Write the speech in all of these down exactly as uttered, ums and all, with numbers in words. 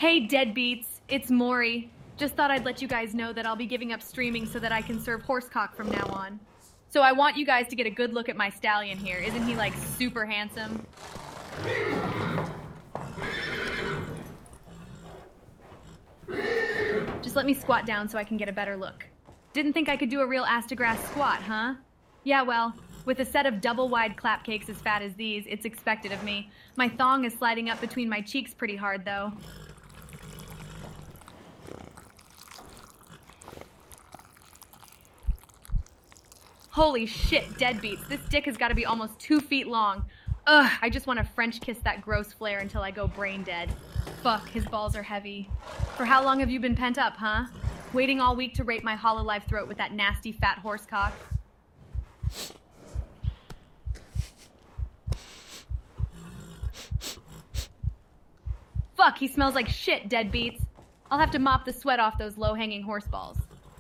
Hey, deadbeats, it's Maury. Just thought I'd let you guys know that I'll be giving up streaming so that I can serve horsecock from now on. So I want you guys to get a good look at my stallion here. Isn't he, like, super handsome? Just let me squat down so I can get a better look. Didn't think I could do a real ass to grass squat, huh? Yeah, well, with a set of double-wide clap cakes as fat as these, it's expected of me. My thong is sliding up between my cheeks pretty hard, though. Holy shit, deadbeats. This dick has got to be almost two feet long. Ugh, I just want to French kiss that gross flare until I go brain dead. Fuck, his balls are heavy. For how long have you been pent up, huh? Waiting all week to rape my hollow-life throat with that nasty fat horse cock? Fuck, he smells like shit, deadbeats. I'll have to mop the sweat off those low-hanging horse balls.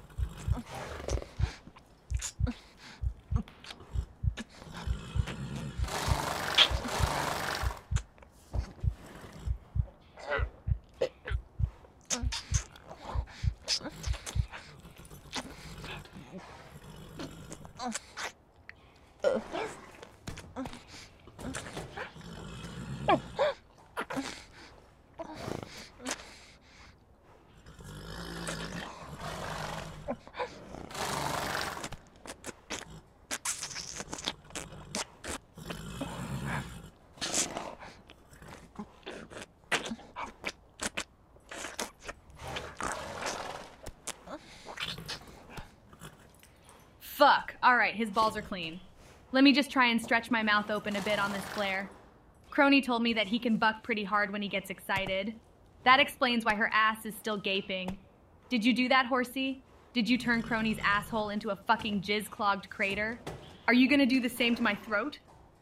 Fuck. Alright, his balls are clean. Let me just try and stretch my mouth open a bit on this flare. Crony told me that he can buck pretty hard when he gets excited. That explains why her ass is still gaping. Did you do that, horsey? Did you turn Crony's asshole into a fucking jizz-clogged crater? Are you gonna do the same to my throat?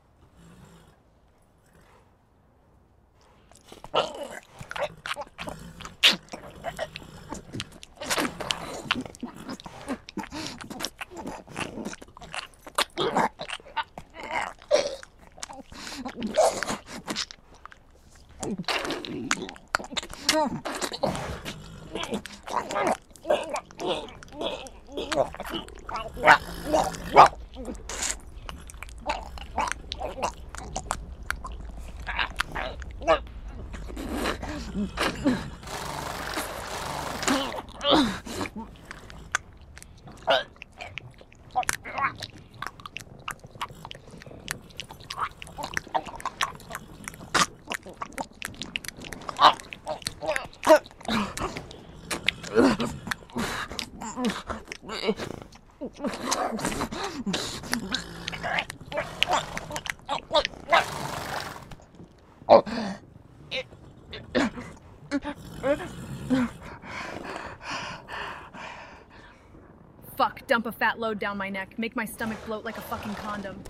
Fuck, dump a fat load down my neck. Make my stomach bloat like a fucking condom.